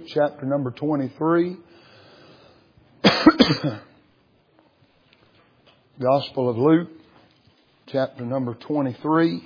Luke, chapter number 23. Gospel of Luke, chapter number 23.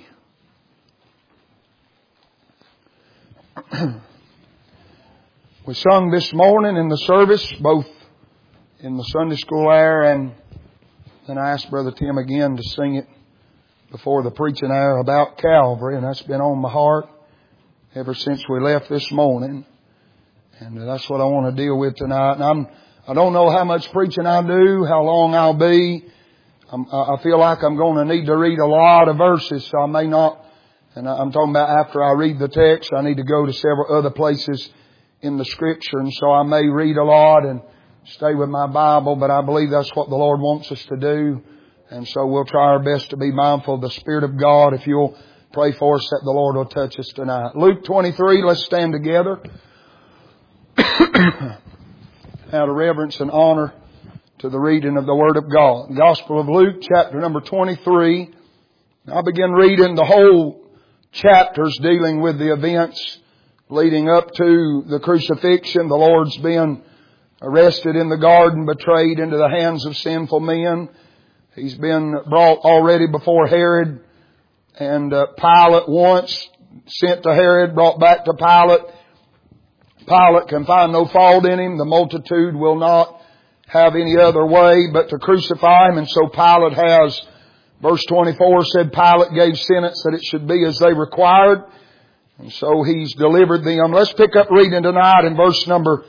We sung this morning in the service, both in the Sunday school hour, and then I asked Brother Tim again to sing it before the preaching hour about Calvary, and that's been on my heart ever since we left this morning. And that's what I want to deal with tonight. And I don't know how much preaching I do, how long I'll be. I feel like I'm going to need to read a lot of verses, so I may not. And I'm talking about after I read the text, I need to go to several other places in the Scripture, and so I may read a lot and stay with my Bible, but I believe that's what the Lord wants us to do. And so we'll try our best to be mindful of the Spirit of God. If you'll pray for us that the Lord will touch us tonight. Luke 23, let's stand together. Out of reverence and honor to the reading of the Word of God. Gospel of Luke, chapter number 23. I begin reading the whole chapters dealing with the events leading up to the crucifixion. The Lord's been arrested in the garden, betrayed into the hands of sinful men. He's been brought already before Herod and Pilate once, sent to Herod, brought back to Pilate. Pilate can find no fault in him. The multitude will not have any other way but to crucify him. And so Pilate has, verse 24 said, Pilate gave sentence that it should be as they required. And so he's delivered them. Let's pick up reading tonight in verse number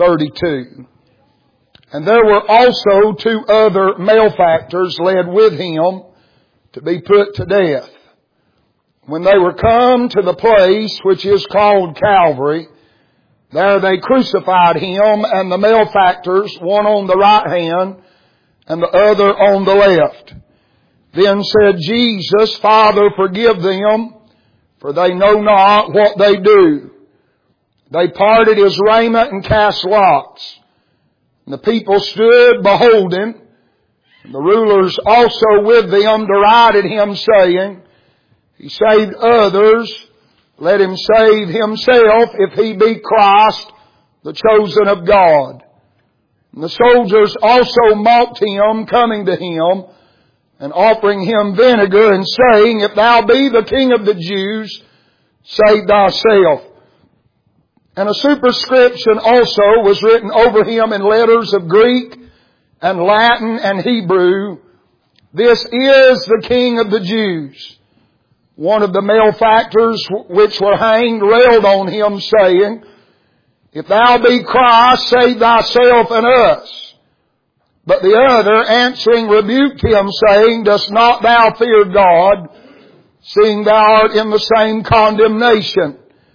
32. And there were also 2 other malefactors led with him to be put to death. When they were come to the place which is called Calvary, there they crucified him and the malefactors, one on the right hand and the other on the left. Then said Jesus, Father, forgive them, for they know not what they do. They parted his raiment and cast lots. And the people stood beholding. And the rulers also with them derided him, saying, He saved others, let him save himself if he be Christ, the chosen of God. And the soldiers also mocked him, coming to him, and offering him vinegar, and saying, If thou be the King of the Jews, save thyself. And a superscription also was written over him in letters of Greek and Latin and Hebrew, This is the King of the Jews. One of the malefactors which were hanged railed on him, saying, If thou be Christ, save thyself and us. But the other answering rebuked him, saying, Dost not thou fear God, seeing thou art in the same condemnation?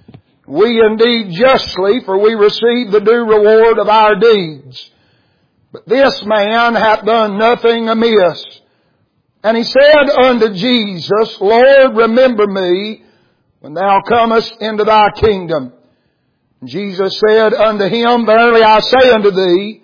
We indeed justly, for we receive the due reward of our deeds. But this man hath done nothing amiss. And he said unto Jesus, Lord, remember me when thou comest into thy kingdom. And Jesus said unto him, Verily I say unto thee,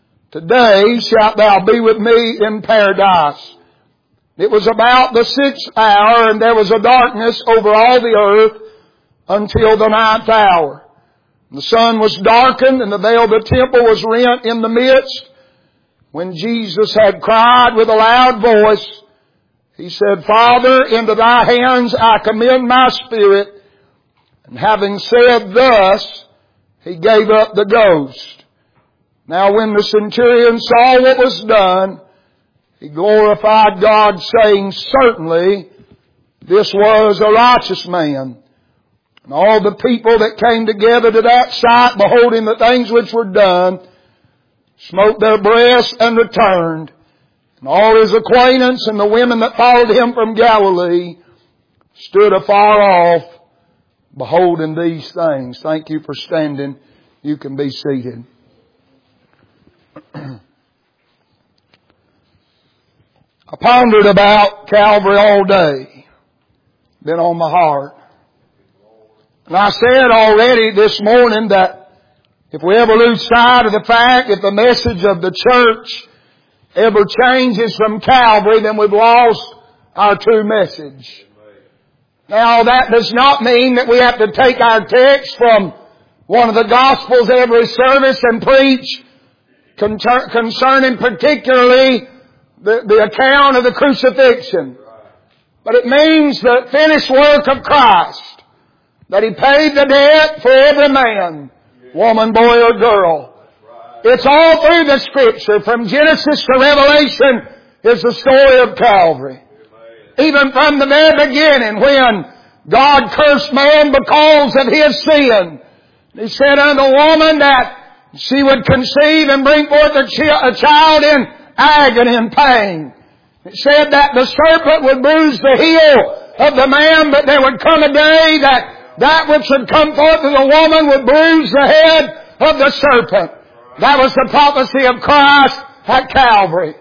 Today shalt thou be with me in paradise. It was about the 6th hour, and there was a darkness over all the earth until the 9th hour. And the sun was darkened, and the veil of the temple was rent in the midst. When Jesus had cried with a loud voice, He said, Father, into thy hands I commend my spirit. And having said thus, He gave up the ghost. Now when the centurion saw what was done, he glorified God, saying, Certainly this was a righteous man. And all the people that came together to that sight, beholding the things which were done, smote their breasts and returned. And all his acquaintance and the women that followed him from Galilee stood afar off, beholding these things. Thank you for standing. You can be seated. I pondered about Calvary all day. Been on my heart. And I said already this morning that if we ever lose sight of the fact, if the message of the church ever changes from Calvary, then we've lost our true message. Now that does not mean that we have to take our text from one of the Gospels every service and preach concerning particularly the account of the crucifixion. But it means the finished work of Christ. That He paid the debt for every man, woman, boy, or girl. It's all through the Scripture. From Genesis to Revelation is the story of Calvary. Even from the very beginning when God cursed man because of his sin. He said unto woman that she would conceive and bring forth a child in agony and pain. It said that the serpent would bruise the heel of the man, but there would come a day that which would come forth of the woman would bruise the head of the serpent. That was the prophecy of Christ at Calvary.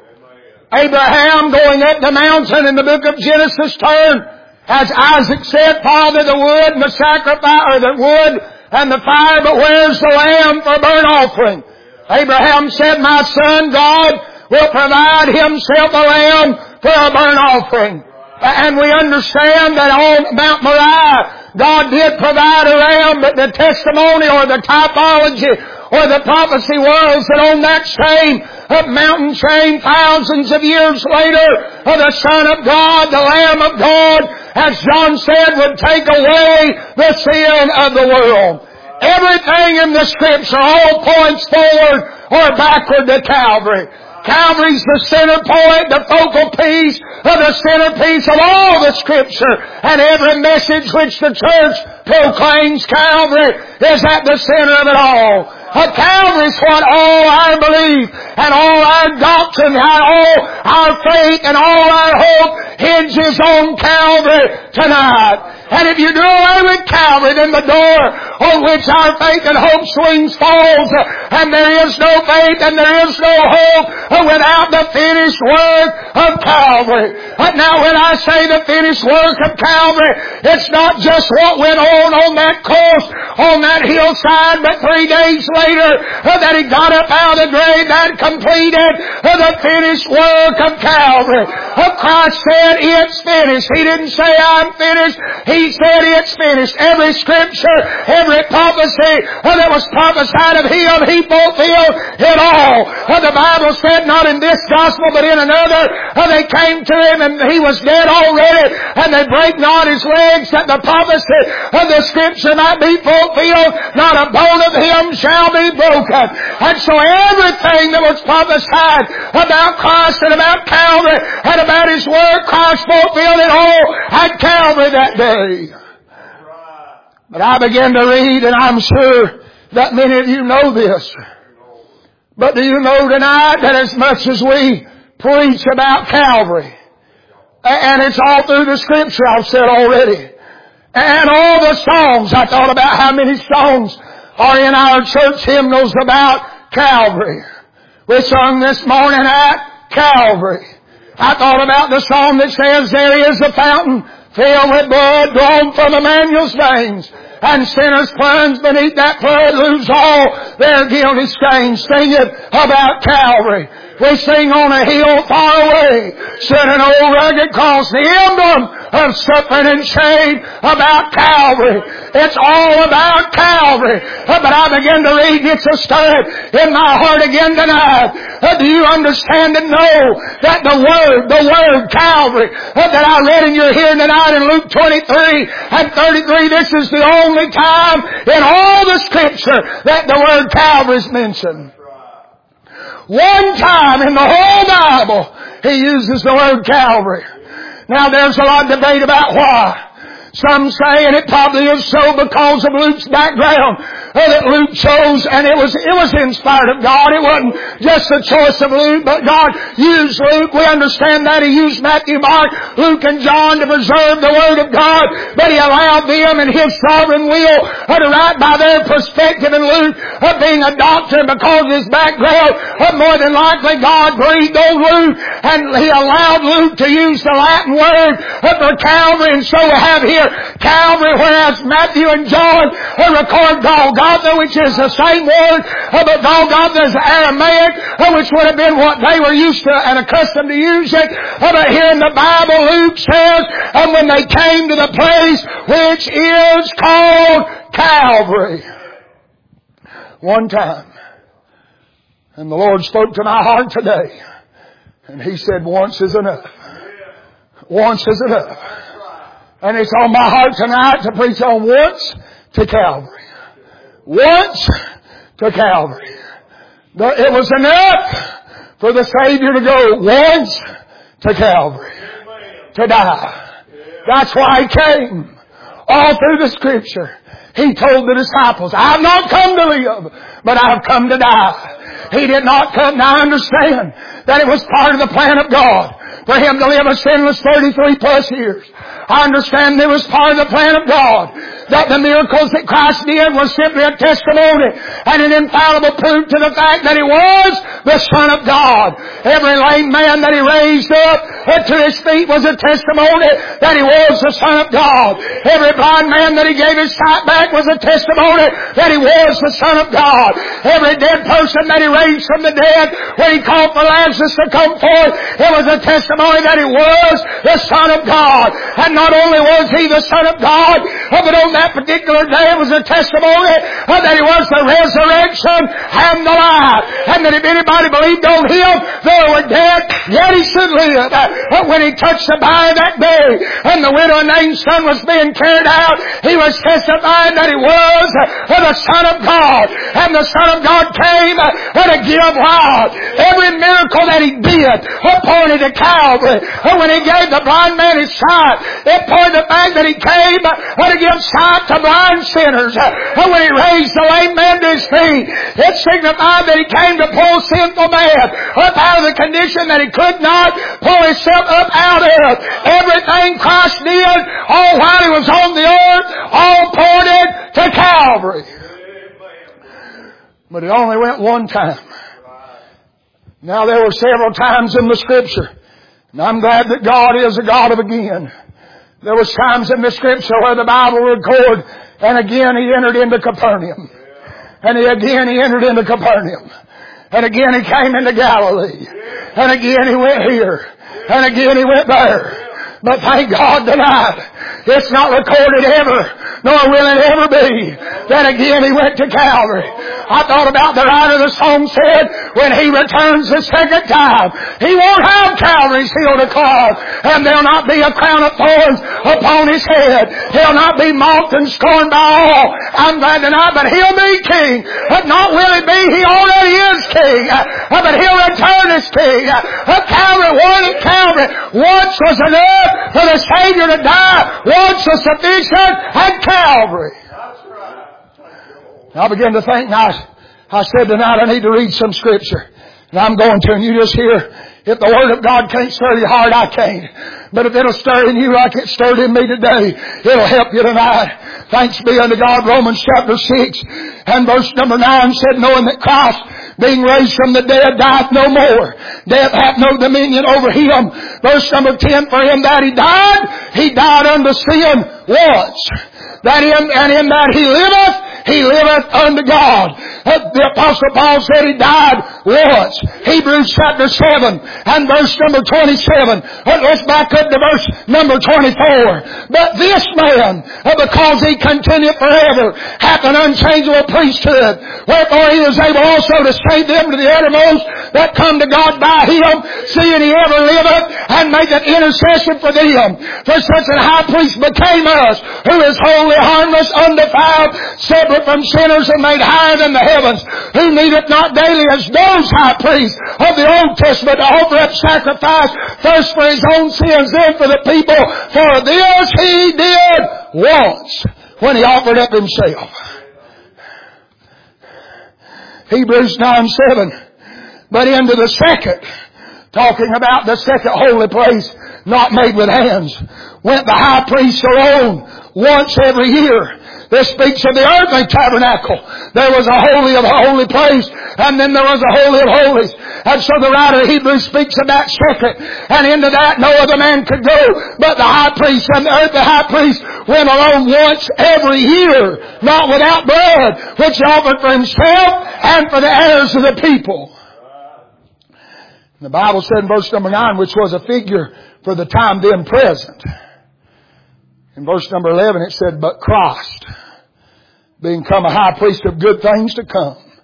Abraham going up the mountain in the book of Genesis turned, as Isaac said, Father, the wood and the sacrifice, or the wood and the fire, but where's the lamb for burnt offering? Abraham said, my son, God will provide Himself a lamb for a burnt offering. And we understand that on Mount Moriah, God did provide a lamb, but the testimony or the typology or the prophecy was that on that same mountain chain thousands of years later, the Son of God, the Lamb of God, as John said, would take away the sin of the world. Everything in the Scripture all points forward or backward to Calvary. Calvary's the center point, the focal piece of the centerpiece of all the Scripture. And every message which the church proclaims, Calvary is at the center of it all. Calvary's what all our belief and all our doctrine and all our faith and all our hope hinges on Calvary tonight. And if you do away with Calvary, then the door on which our faith and hope swings falls. And there is no faith and there is no hope without the finished work of Calvary. Now when I say the finished work of Calvary, it's not just what went on that cross, on that hillside, but 3 days later that He got up out of the grave, that completed the finished work of Calvary. Christ said, it's finished. He didn't say, I'm finished. He said, it's finished. Every Scripture, every prophecy that was prophesied of Him, He fulfilled it all. The Bible said, not in this gospel, but in another, they came to Him and He was dead already, and they brake not His legs, that the prophecy of the Scripture might be fulfilled. Not a bone of Him shall be broken. And so everything that was prophesied about Christ and about Calvary and about His Word, Christ fulfilled it all at Calvary that day. But I began to read, and I'm sure that many of you know this. But do you know tonight that as much as we preach about Calvary, and it's all through the Scripture, I've said already, and all the songs, I thought about how many songs are in our church hymnals about Calvary. We sung this morning at Calvary. I thought about the song that says, there is a fountain filled with blood drawn from Emmanuel's veins, and sinners plunge beneath that flood lose all their guilty stains. Singing about Calvary. We sing on a hill far away, set an old rugged cross, the emblem of suffering and shame, about Calvary. It's all about Calvary. But I began to read, it's a stirring in my heart again tonight. Do you understand and know that the word Calvary, that I read in your hearing tonight in Luke 23 and 33, this is the only time in all the Scripture that the word Calvary is mentioned. One time in the whole Bible, He uses the word Calvary. Now there's a lot of debate about why. Some say, and it probably is so because of Luke's background, that Luke chose, and it was inspired of God. It wasn't just the choice of Luke, but God used Luke. We understand that He used Matthew, Mark, Luke, and John to preserve the Word of God, but He allowed them in His sovereign will to write by their perspective. And Luke, being a doctor, because of his background, more than likely God breathed on Luke, and He allowed Luke to use the Latin word for Calvary, and so we have here Calvary, whereas Matthew and John record Golgotha, which is the same word, but Golgotha is Aramaic, which would have been what they were used to and accustomed to using. But here in the Bible, Luke says, and when they came to the place which is called Calvary. One time. And the Lord spoke to my heart today. And He said, once is enough. Once is enough. And it's on my heart tonight to preach on once to Calvary. Once to Calvary. It was enough for the Savior to go once to Calvary. To die. That's why He came. All through the Scripture, He told the disciples, I have not come to live, but I have come to die. He did not come. Now I understand that it was part of the plan of God for Him to live a sinless 33 plus years. I understand it was part of the plan of God that the miracles that Christ did was simply a testimony and an infallible proof to the fact that He was the Son of God. Every lame man that He raised up to His feet was a testimony that He was the Son of God. Every blind man that He gave his sight back was a testimony that He was the Son of God. Every dead person that He raised from the dead when He called for Lazarus to come forth, it was a testimony that He was the Son of God. And not only was He the Son of God, but on that particular day it was a testimony that He was the resurrection and the life. And that if anybody believed on Him, though they were dead, yet He should live. But when He touched the bier that day, and the widow named son was being carried out, He was testifying that He was the Son of God. And the Son of God came to give life. Every miracle that He did pointed to Calvary. When He gave the blind man his sight, it pointed the fact that He came to give sight to blind sinners. When He raised the lame man to his feet, it signified that He came to pull sinful man up out of the condition that he could not pull himself up out of. Everything Christ did, all while He was on the earth, all pointed to Calvary. But it only went one time. Now there were several times in the Scripture, and I'm glad that God is a God of again. There was times in the Scripture where the Bible records, and again He entered into Capernaum. And again He entered into Capernaum. And again He came into Galilee. And again He went here. And again He went there. But thank God tonight, it's not recorded ever, nor will it ever be, that again He went to Calvary. I thought about the writer of the song said, when He returns the second time, He won't have Calvary's hill to climb, and there'll not be a crown of thorns upon His head. He'll not be mocked and scorned by all. I'm glad tonight, but He'll be King. But not will He be, He already is King. But He'll return as King. Calvary, one at Calvary, once was enough for the Savior to die. Once was sufficient at Calvary. I began to think, I said tonight I need to read some Scripture. And I'm going to, and you just hear, if the Word of God can't stir your heart, I can't. But if it'll stir in you like it stirred in me today, it'll help you tonight. Thanks be unto God. Romans chapter 6 and verse number 9 said, knowing that Christ, being raised from the dead, dieth no more. Death hath no dominion over Him. Verse number 10, for Him that He died unto sin once. And in that He liveth unto God. The Apostle Paul said He died once. Hebrews chapter 7 and verse number 27. Let's back up to verse number 24. But this man, because He continued forever, hath an unchangeable priesthood. Wherefore He is able also to save them to the uttermost that come to God by Him, seeing He ever liveth and maketh intercession for them. For such an high priest became us, who is holy, harmless, undefiled, separate from sinners, and made higher than the heavens, who needeth not daily as those high priests of the Old Testament to offer up sacrifice, first for His own sins, then for the people. For this He did once, when He offered up Himself. Hebrews 9:7. But into the second, talking about the second holy place, not made with hands, went the high priest alone once every year. This speaks of the earthly tabernacle. There was a holy of a holy place, and then there was a holy of holies. And so the writer of Hebrews speaks of that second, and into that no other man could go but the high priest. And the earthly high priest went alone once every year, not without blood, which he offered for himself and for the heirs of the people. And the Bible said in verse number 9, which was a figure for the time then present. In verse number 11 it said, but Christ, being come a high priest of good things to come,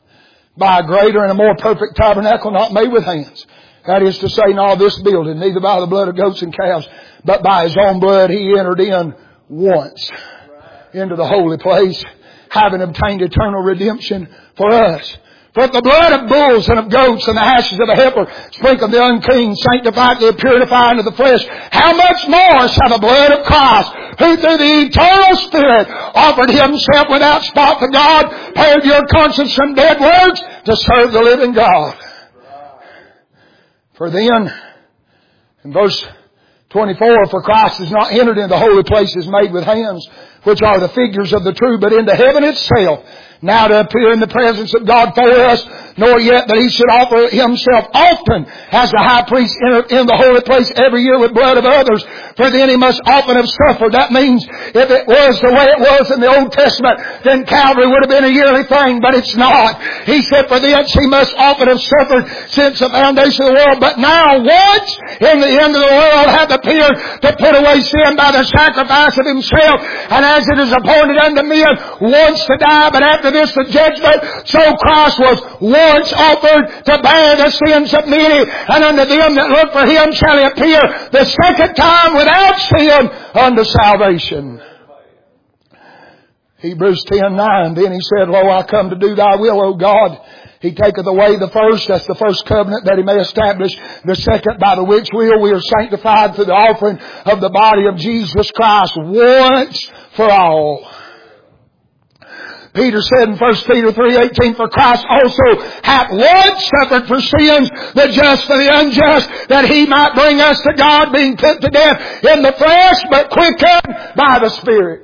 by a greater and a more perfect tabernacle not made with hands. That is to say, not this building, neither by the blood of goats and calves, but by His own blood He entered in once into the holy place, having obtained eternal redemption for us. For if the blood of bulls and of goats and the ashes of a heifer sprinkled the unclean, sanctified the purified of the flesh, how much more shall the blood of Christ, who through the eternal Spirit offered Himself without spot to God, purge your conscience from dead works to serve the living God? For then, in verse 24, for Christ is not entered into the holy places made with hands, which are the figures of the true, but into heaven itself, now to appear in the presence of God for us, nor yet that He should offer Himself often as the high priest entered in the holy place every year with blood of others. For then He must often have suffered. That means if it was the way it was in the Old Testament, then Calvary would have been a yearly thing, but it's not. He said for thence He must often have suffered since the foundation of the world, but now once in the end of the world hath appeared to put away sin by the sacrifice of Himself. And as it is appointed unto men once to die, but after this the judgment, so Christ was once offered to bear the sins of many, and unto them that look for Him shall He appear the second time without sin unto salvation. Hebrews 10:9, then He said, Lo, I come to do Thy will, O God. He taketh away the first, that's the first covenant, that He may establish the second, by the which will we are sanctified through the offering of the body of Jesus Christ once for all. Peter said in 1 Peter 3:18, for Christ also hath once suffered for sins, the just for the unjust, that He might bring us to God, being put to death in the flesh, but quickened by the Spirit.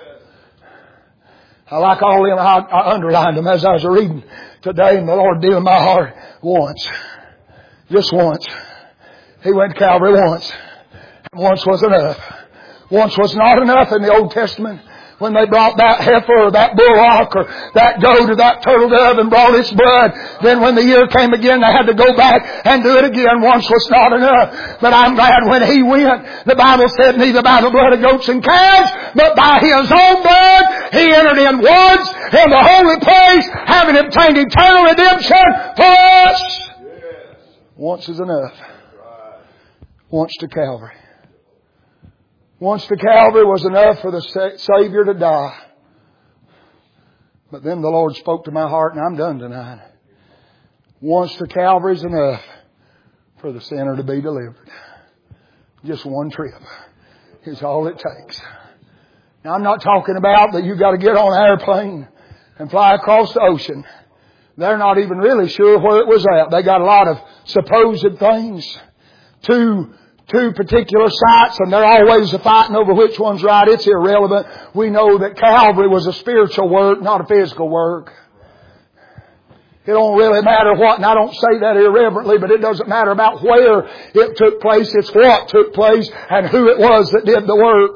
I like all them. I underlined them as I was reading today, and the Lord deal in my heart once. Just once. He went to Calvary once. Once was enough. Once was not enough in the Old Testament. When they brought that heifer or that bullock or that goat or that turtle dove and brought its blood, then when the year came again, they had to go back and do it again. Once was not enough. But I'm glad when He went, the Bible said, neither by the blood of goats and calves, but by His own blood, He entered in once in the holy place, having obtained eternal redemption for us. Once is enough. Once to Calvary. Once to Calvary was enough for the Savior to die. But then the Lord spoke to my heart, and I'm done tonight. Once to Calvary is enough for the sinner to be delivered. Just one trip is all it takes. Now I'm not talking about that you've got to get on an airplane and fly across the ocean. They're not even really sure where it was at. They got a lot of supposed things. Two particular sites, and they're always fighting over which one's right. It's irrelevant. We know that Calvary was a spiritual work, not a physical work. It don't really matter what, and I don't say that irreverently, but it doesn't matter about where it took place. It's what took place and who it was that did the work.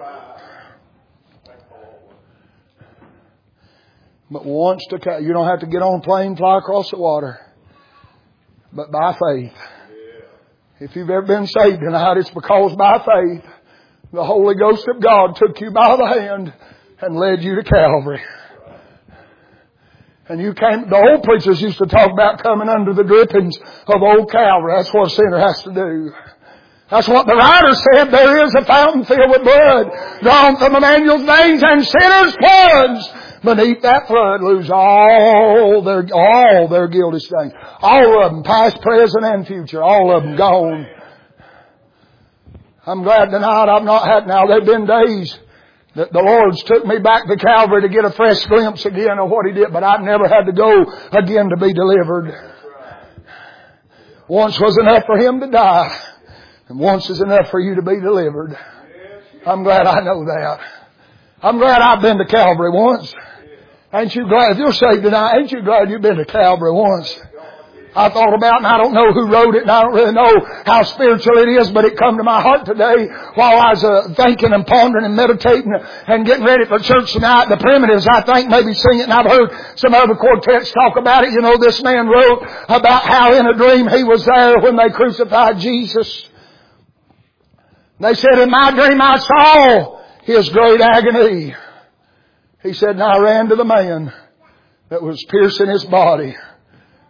But once you don't have to get on a plane, fly across the water, but by faith. If you've ever been saved tonight, it's because by faith, the Holy Ghost of God took you by the hand and led you to Calvary. And you came, the old preachers used to talk about coming under the drippings of old Calvary. That's what a sinner has to do. That's what the writer said. There is a fountain filled with blood drawn from Emmanuel's veins, and sinners' floods beneath that flood lose all their guilty stains. All of them, past, present, and future. All of them gone. I'm glad tonight I've not had, now there've been days that the Lord's took me back to Calvary to get a fresh glimpse again of what He did, but I've never had to go again to be delivered. Once was enough for Him to die, and once is enough for you to be delivered. I'm glad I know that. I'm glad I've been to Calvary once. Ain't you glad? If you're saved tonight, ain't you glad you've been to Calvary once? I thought about it, and I don't know who wrote it, and I don't really know how spiritual it is, but it come to my heart today while I was thinking and pondering and meditating and getting ready for church tonight. The Primitives, I think, maybe sing it, and I've heard some other quartets talk about it. You know, this man wrote about how in a dream he was there when they crucified Jesus. They said, in my dream I saw His great agony. He said, and I ran to the man that was piercing His body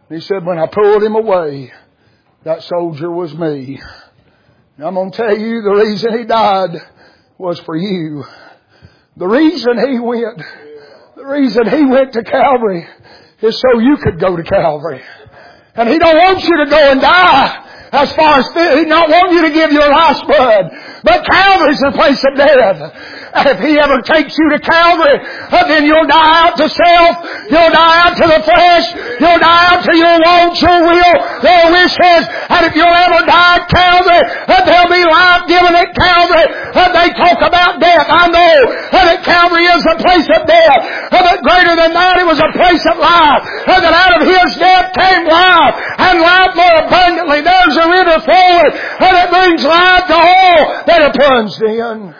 And he said, when I pulled him away, that soldier was me. And I'm going to tell you the reason he died was for you. The reason he went to Calvary is so you could go to Calvary. And He don't want you to go and die. As far as He don't want you to give your life's blood. But Calvary's the place of death. And if He ever takes you to Calvary, then you'll die out to self. You'll die out to the flesh. You'll die out to your wants, your will, your wishes. And if you'll ever die at Calvary, there'll be life given at Calvary. They talk about death. I know that Calvary is a place of death. But greater than that, it was a place of life. That out of His death came life. And life more abundantly. There's a river flowing. And it brings life to all that are plunged in.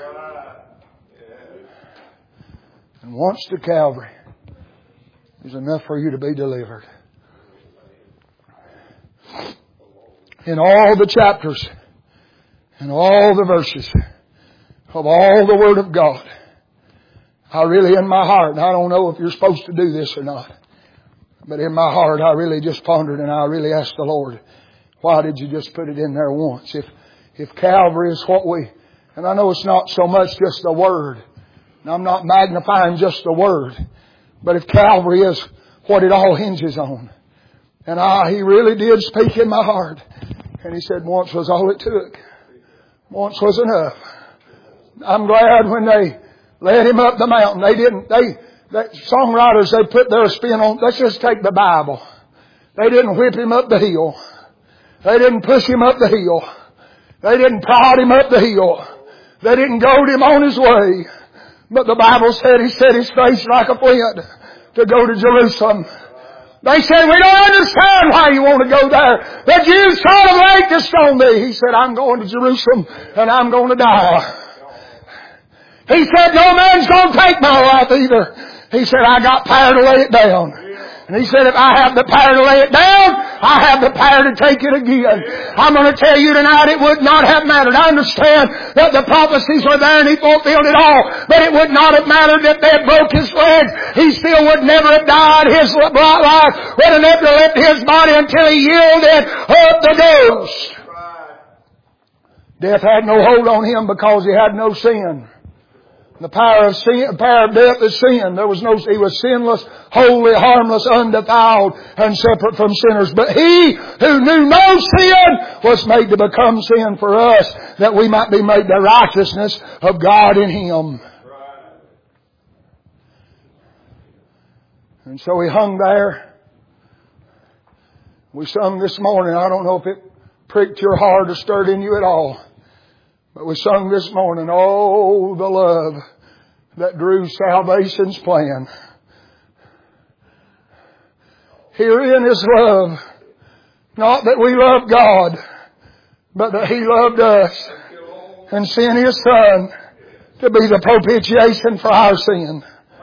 And once to Calvary is enough for you to be delivered. In all the chapters and all the verses of all the Word of God, I really in my heart, and I don't know if you're supposed to do this or not, but in my heart I really just pondered and I really asked the Lord, why did you just put it in there once? If Calvary is what and I know it's not so much just the Word, and I'm not magnifying just the Word, but if Calvary is what it all hinges on, and He really did speak in my heart, and He said once was all it took. Once was enough. I'm glad when they led Him up the mountain, songwriters, they put their spin on, let's just take the Bible. They didn't whip Him up the hill. They didn't push Him up the hill. They didn't prod Him up the hill. They didn't goad Him on His way. But the Bible said He set His face like a flint to go to Jerusalem. They said, we don't understand why you want to go there. The Jews sought of late to stone Thee. He said, I'm going to Jerusalem and I'm going to die. He said, no man's going to take my life either. He said, I got power to lay it down. And He said, if I have the power to lay it down, I have the power to take it again. I'm going to tell you tonight, it would not have mattered. I understand that the prophecies were there and He fulfilled it all. But it would not have mattered if they had broke His legs. He still would never have died. His life would have never left His body until He yielded up the ghost. Death had no hold on Him because He had no sin. The power of death is sin. He was sinless, holy, harmless, undefiled, and separate from sinners. But He who knew no sin was made to become sin for us, that we might be made the righteousness of God in Him. And so He hung there. We sung this morning. I don't know if it pricked your heart or stirred in you at all. But we sung this morning, oh, the love that drew salvation's plan. Herein is love. Not that we love God, but that He loved us and sent His Son to be the propitiation for our sin.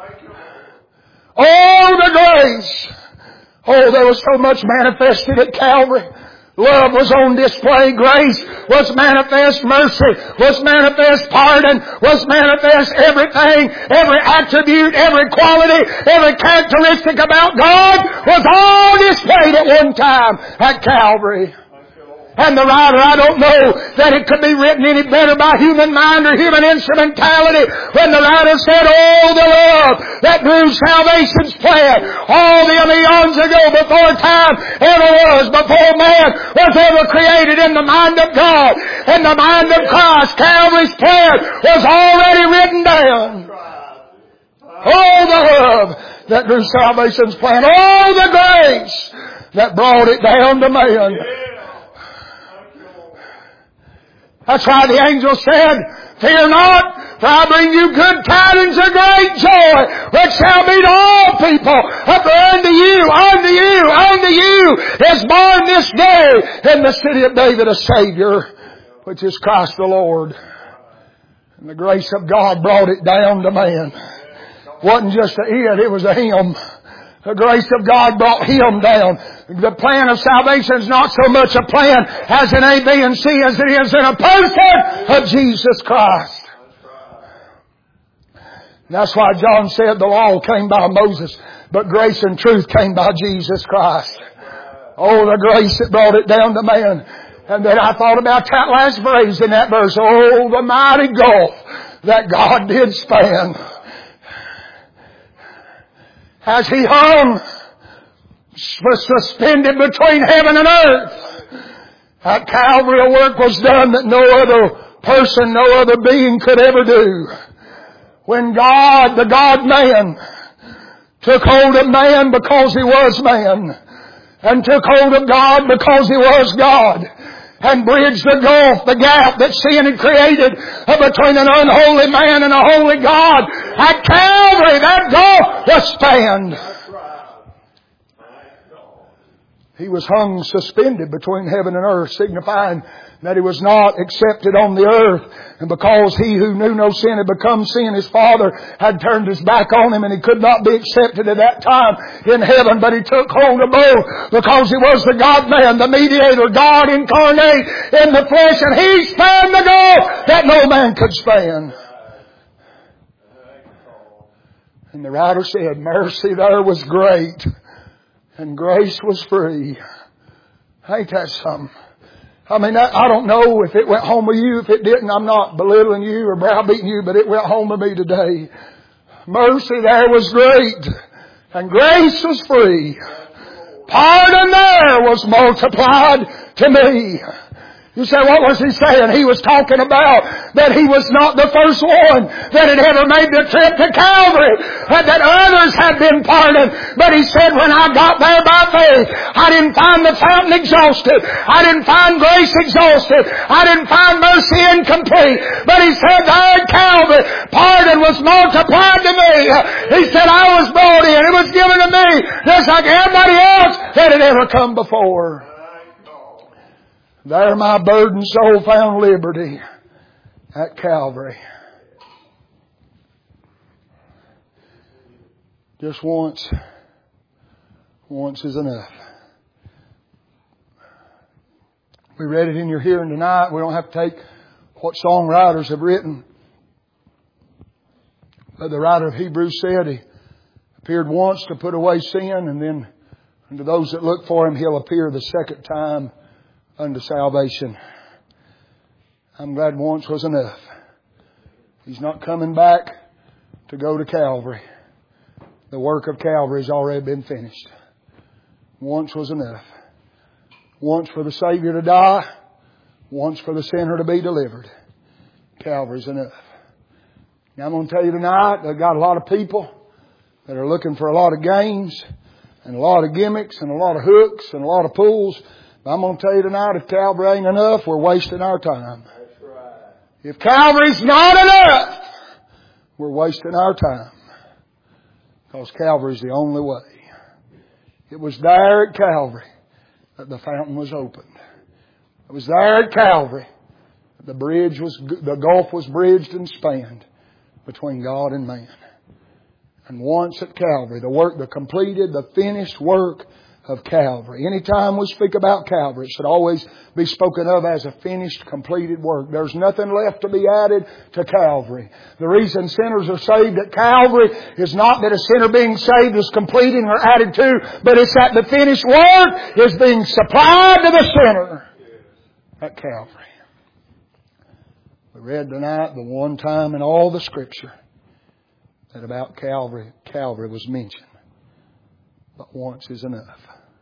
Oh, the grace! Oh, there was so much manifested at Calvary. Love was on display. Grace was manifest. Mercy was manifest. Pardon was manifest. Everything, every attribute, every quality, every characteristic about God was all displayed at one time at Calvary. And the writer, I don't know that it could be written any better by human mind or human instrumentality when the writer said, oh, the love that drew salvation's plan all the eons ago before time ever was, before man was ever created in the mind of God, in the mind of Christ. Calvary's plan was already written down. Oh, the love that drew salvation's plan. Oh, the grace that brought it down to man. That's why the angel said, fear not, for I bring you good tidings of great joy, which shall be to all people. For unto you is born this day in the city of David a Savior, which is Christ the Lord. And the grace of God brought it down to man. It wasn't just a it was a Him. The grace of God brought Him down. The plan of salvation is not so much a plan as an A, B, and C as it is in a person of Jesus Christ. And that's why John said the law came by Moses, but grace and truth came by Jesus Christ. Oh, the grace that brought it down to man. And then I thought about that last phrase in that verse. Oh, the mighty gulf that God did span. As He hung, was suspended between heaven and earth. At Calvary a work was done that no other person, no other being could ever do. When God, the God-man, took hold of man because He was man, and took hold of God because He was God, and bridged the gulf, the gap that sin had created between an unholy man and a holy God. At Calvary, that gulf was spanned. He was hung suspended between heaven and earth, signifying that He was not accepted on the earth. And because He who knew no sin had become sin, His Father had turned His back on Him, and He could not be accepted at that time in heaven. But He took hold of both because He was the God-man, the mediator, God incarnate in the flesh, and He spanned the gulf that no man could span. And the writer said, mercy there was great, and grace was free. Ain't that something? I mean, I don't know if it went home with you. If it didn't, I'm not belittling you or browbeating you, but it went home with me today. Mercy there was great, and grace was free. Pardon there was multiplied to me. You say, what was he saying? He was talking about that he was not the first one that had ever made the trip to Calvary, and that others had been pardoned. But he said, when I got there by faith, I didn't find the fountain exhausted. I didn't find grace exhausted. I didn't find mercy incomplete. But he said, there at Calvary, pardon was multiplied to me. He said, I was brought in. It was given to me just like everybody else that had ever come before. There my burdened soul found liberty at Calvary. Just once is enough. We read it in your hearing tonight. We don't have to take what songwriters have written. But the writer of Hebrews said He appeared once to put away sin, and then unto those that look for Him, He'll appear the second time unto salvation. I'm glad once was enough. He's not coming back to go to Calvary. The work of Calvary has already been finished. Once was enough. Once for the Savior to die. Once for the sinner to be delivered. Calvary's enough. Now I'm going to tell you tonight, I've got a lot of people that are looking for a lot of games and a lot of gimmicks and a lot of hooks and a lot of pulls. I'm going to tell you tonight, if Calvary ain't enough, we're wasting our time. That's right. If Calvary's not enough, we're wasting our time. Because Calvary's the only way. It was there at Calvary that the fountain was opened. It was there at Calvary that the gulf was bridged and spanned between God and man. And once at Calvary, the completed, the finished work of Calvary. Anytime we speak about Calvary, it should always be spoken of as a finished, completed work. There's nothing left to be added to Calvary. The reason sinners are saved at Calvary is not that a sinner being saved is completing or added to, but it's that the finished work is being supplied to the sinner at Calvary. We read tonight the one time in all the Scripture that about Calvary was mentioned. But once is enough.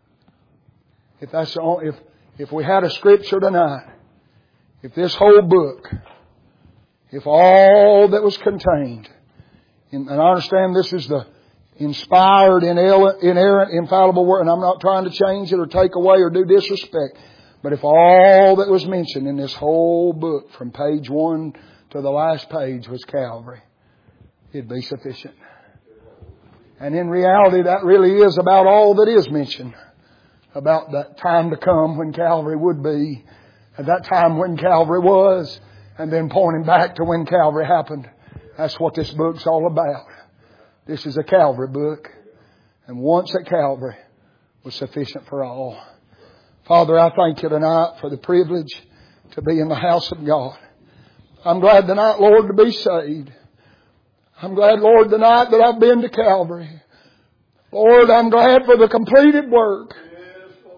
If we had a Scripture tonight, if this whole book, if all that was contained, and I understand this is the inspired, inerrant, infallible Word, and I'm not trying to change it or take away or do disrespect, but if all that was mentioned in this whole book from page 1 to the last page was Calvary, it'd be sufficient. And in reality, that really is about all that is mentioned about that time to come when Calvary would be, at that time when Calvary was, and then pointing back to when Calvary happened. That's what this book's all about. This is a Calvary book. And once at Calvary was sufficient for all. Father, I thank You tonight for the privilege to be in the house of God. I'm glad tonight, Lord, to be saved. I'm glad, Lord, tonight that I've been to Calvary. Lord, I'm glad for the completed work.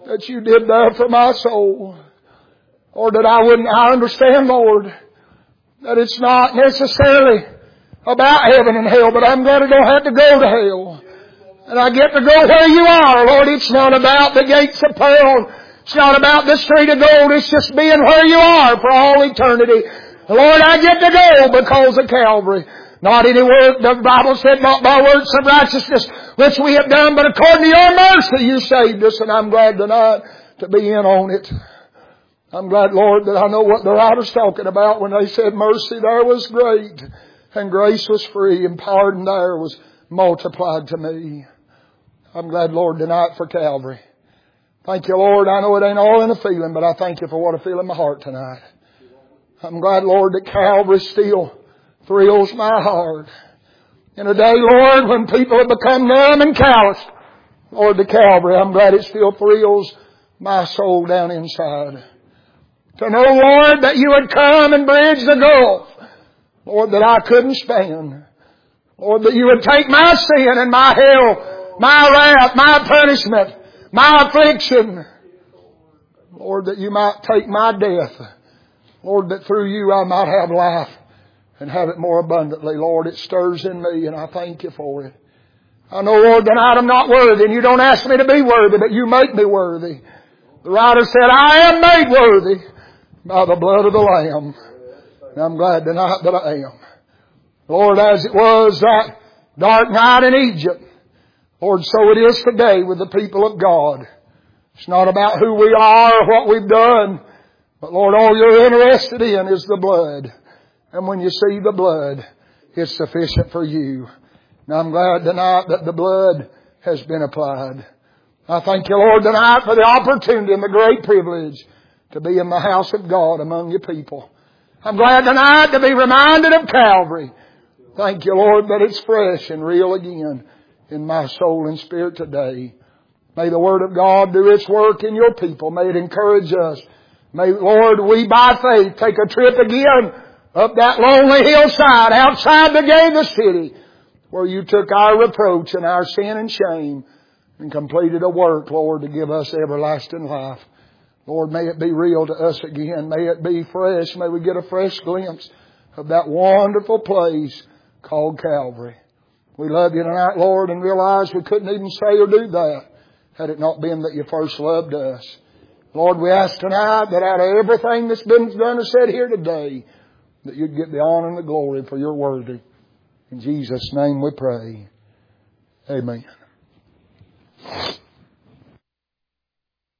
that You did there for my soul. Or that I understand, Lord, that it's not necessarily about heaven and hell, but I'm glad I don't have to go to hell. And I get to go where You are, Lord. It's not about the gates of pearl. It's not about the street of gold. It's just being where You are for all eternity. Lord, I get to go because of Calvary. Not any work, the Bible said, not by works of righteousness which we have done, but according to Your mercy You saved us, and I'm glad tonight to be in on it. I'm glad, Lord, that I know what the writer's talking about when they said mercy there was great, and grace was free, and pardon there was multiplied to me. I'm glad, Lord, tonight for Calvary. Thank You, Lord. I know it ain't all in a feeling, but I thank You for what I feel in my heart tonight. I'm glad, Lord, that Calvary still thrills my heart. In a day, Lord, when people have become numb and calloused, Lord, to Calvary, I'm glad it still thrills my soul down inside. To know, Lord, that You would come and bridge the gulf, Lord, that I couldn't stand. Lord, that You would take my sin and my hell, my wrath, my punishment, my affliction. Lord, that You might take my death. Lord, that through You I might have life and have it more abundantly. Lord, it stirs in me, and I thank You for it. I know, Lord, tonight I'm not worthy, and You don't ask me to be worthy, but You make me worthy. The writer said, I am made worthy by the blood of the Lamb. And I'm glad tonight that I am. Lord, as it was that dark night in Egypt, Lord, so it is today with the people of God. It's not about who we are or what we've done, but Lord, all You're interested in is the blood. And when You see the blood, it's sufficient for You. And I'm glad tonight that the blood has been applied. I thank You, Lord, tonight for the opportunity and the great privilege to be in the house of God among Your people. I'm glad tonight to be reminded of Calvary. Thank You, Lord, that it's fresh and real again in my soul and spirit today. May the Word of God do its work in Your people. May it encourage us. May, Lord, we by faith take a trip again up that lonely hillside outside the gate of the city where You took our reproach and our sin and shame and completed a work, Lord, to give us everlasting life. Lord, may it be real to us again. May it be fresh. May we get a fresh glimpse of that wonderful place called Calvary. We love You tonight, Lord, and realize we couldn't even say or do that had it not been that You first loved us. Lord, we ask tonight that out of everything that's been done and said here today, that You'd get the honor and the glory for You're worthy. In Jesus' name we pray. Amen.